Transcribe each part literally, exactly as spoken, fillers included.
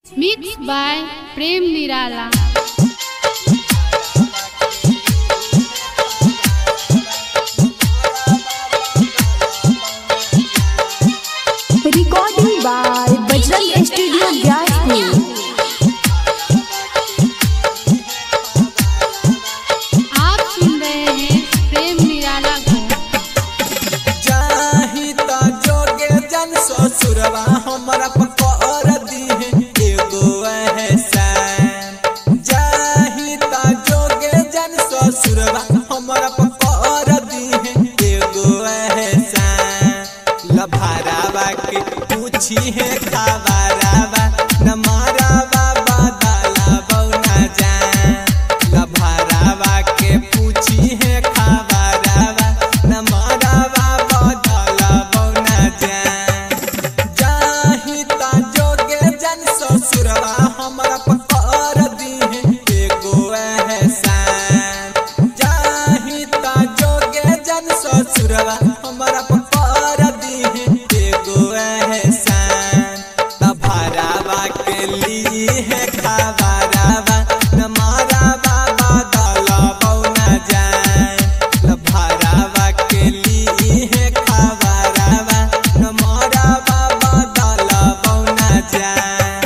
Mix by Prem Nirala. Recording by Bajrang studio Gyaspur. आप सुन रहे हैं प्रेम निराला को। जाही ता जोगे जन ससुरवा हमरा पकर दी है एगो एहसान। जाही ता जोगे जन ससुरवा हमरा पकर दी है एगो एहसान। लभारावा के पूछी है खावारावा न मारावा बदला बौना जान। लभारावा के पूछी है खावारावा न मारावा बदला बौना जान। जाही ता जोगे जन ससुरवा हमरा पकर दी है एगो एहसान। जाही ता जोगे जन ससुरवा हमरा पकर दी है एगो एहसान। लभारावा के ली है खावारावा न मारावा बदला बौना जान। लभारावा के ली है खावारावा न मारावा बदला बौना जान।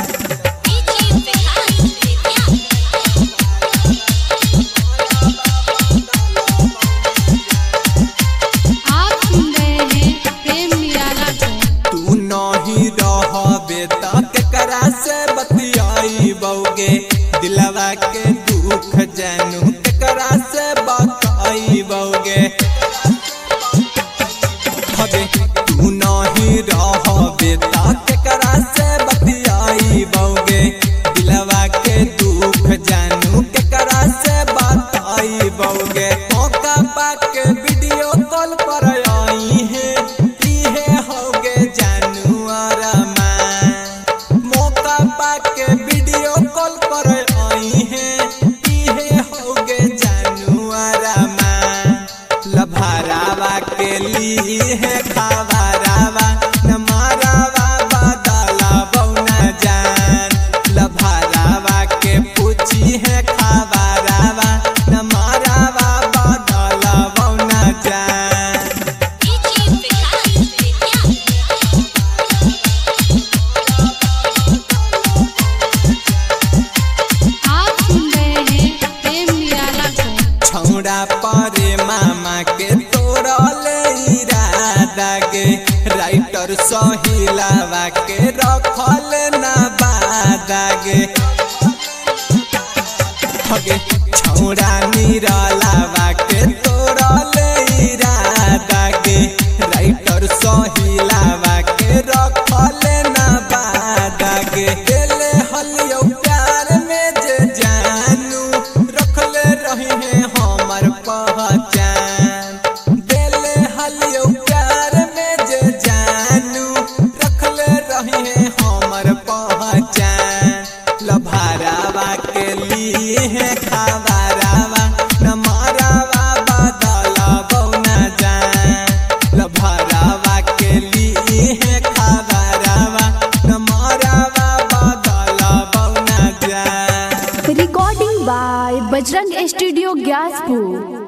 आप सुन रहे हैं प्रेम निराला को। तू नहीं रहबे त केकरा से बतियाई बौगे। दिलवा के दुख जानू केकरा से बताई बौगे। हबे तू नहीं रहबे त केकरा से बतियाई बौगे। दिलवा के दुख जानू केकरा से बताई बौगे। मौका पाके वीडियो कॉल पर आई है इहे होगे जानू अरमान। मौका पाके वीडियो कॉल पर आई है इहे होगे जानू अरमान। लभारावा के ली है खावारावा न मारावा बदला बौना जान। लभारावा के पूछी है खावारावा न मारावा बदला बौना जान। आप सुन रहे हैं प्रेम निराला को। छौड़ा परे मामा के तोड़ल इरादा गे। राइटर सहिलावा के रखल ना बादा गे। हगे छौड़ा निरालावा के तोड़ल इरादा गे। राइटर सहिलावा के रखल ना बादा गे। देले हलियो प्यार में जे जानू रखले रही है हमर पहचान। देले हलियो प्यार में जे जानू रखले रही है हमर पहचान। लभारावा के ली है खावारावा न मारावा बदला बौना जान। लभारावा के ली है खावारावा न मारावा बदला बौना जान। Recording by Bajrang studio Gyaspur.